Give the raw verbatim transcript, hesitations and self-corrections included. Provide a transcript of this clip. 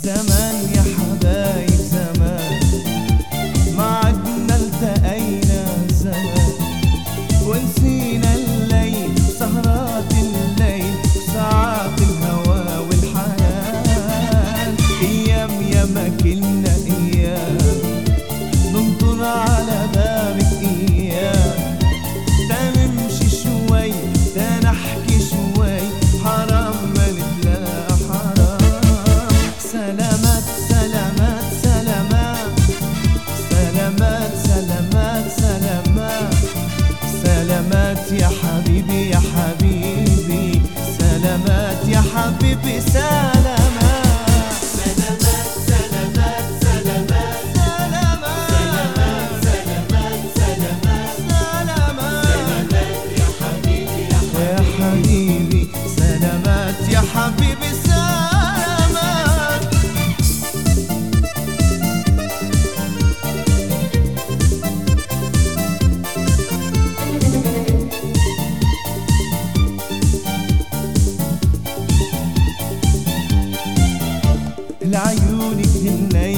زمان يا حبايب زمان معدنا التقينا زمان، ونسينا الليل سهرات الليل ساعات الهوى والحنان. ايام يا ما كلنا ايام ننطر على بابك ايام، دا نمشي شوي دا نحكي شوي حرام ما نتلاقى حرام. سلامات سلامات سلامات سلامات سلامات سلامات سلامات يا حبيبي يا حبيبي سلامات يا حبيبي سلامات سلامات سلامات سلامات سلامات سلامات سلامات سلامات يا حبيبي يا حبيبي سلامات يا حبيبي سلامات. لعيونك هني